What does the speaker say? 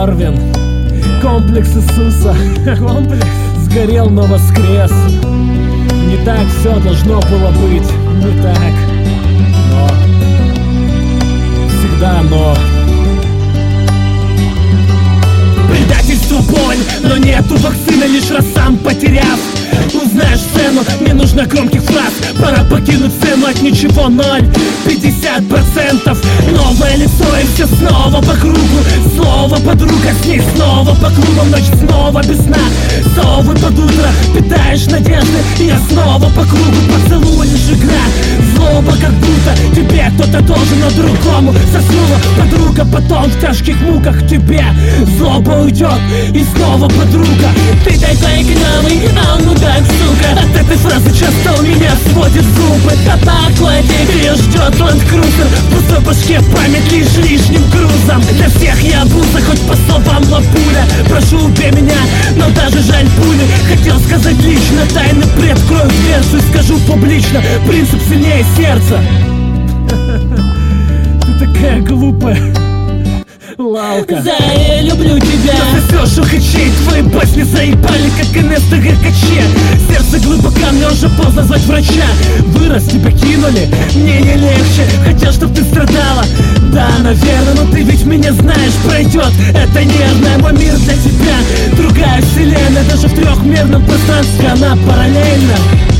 Дарвин, комплекс Иисуса. Комплекс сгорел, но воскрес. Не так все должно было быть, не так. Но всегда но. Предательству боль, но нету вакцины, лишь раз сам потеряв. Узнаешь цену, не нужно громких фраз. Пора покинуть сцену, от ничего 0,50%. Новое лицо и все снова по кругу. Слово подруга, с ней снова по клубам. Ночь снова без сна, совы под утро. Питаешь надежды, и я снова по кругу. Поцелуй лишь игра, злоба как будто тебе кто-то должен, но другому заснула подруга. Потом в тяжких муках к тебе злоба уйдет, и снова подруга. Ты такой гномый, а ну так, сука. От этой фразы часто у меня сводит зубы. А поклади, ее ждет ленд-крузер. В пустой башке память лишь лишним грузом. Для всех я обуза, хоть по словам лапуля. Прошу, убей меня, но даже жаль пули. Хотел сказать лично, тайный приоткрою дверцу и скажу публично: принцип сильнее сердца. Ты такая глупая Лалка. Да, я люблю тебя. Но ты все шухачей, твои басни заебали, как инесты горкаче. Сердце глубоко, мне уже поздно звать врача. Вырос, тебя кинули, мне не легче. Хотел, чтоб ты страдала, да, наверное. Но ты ведь меня знаешь, пройдет это нервное. Мой мир для тебя, другая вселенная. Даже в трехмерном пространстве она параллельна.